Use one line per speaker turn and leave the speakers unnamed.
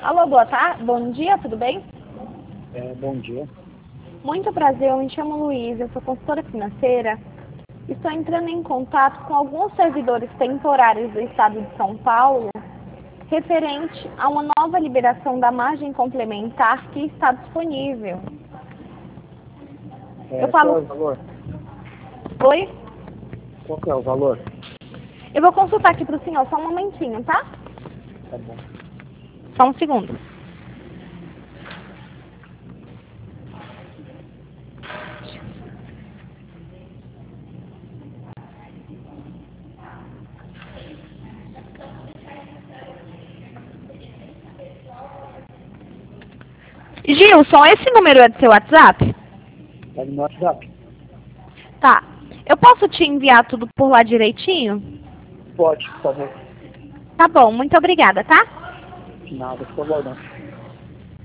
Alô, boa tarde, bom dia, tudo bem?
Bom dia.
Muito prazer, eu me chamo Luísa, eu sou consultora financeira. Estou entrando em contato com alguns servidores temporários do estado de São Paulo, referente a uma nova liberação da margem complementar que está disponível. Eu falo...
Qual é o valor?
Oi?
Qual que é o valor?
Eu vou consultar aqui para o senhor, só um momentinho, tá?
Tá bom.
Só um segundo. Gilson, esse número é do seu WhatsApp?
Tá no WhatsApp?
Tá. Eu posso te enviar tudo por lá direitinho?
Pode, por favor.
Tá bom, muito obrigada, tá?
De nada, por favor, não.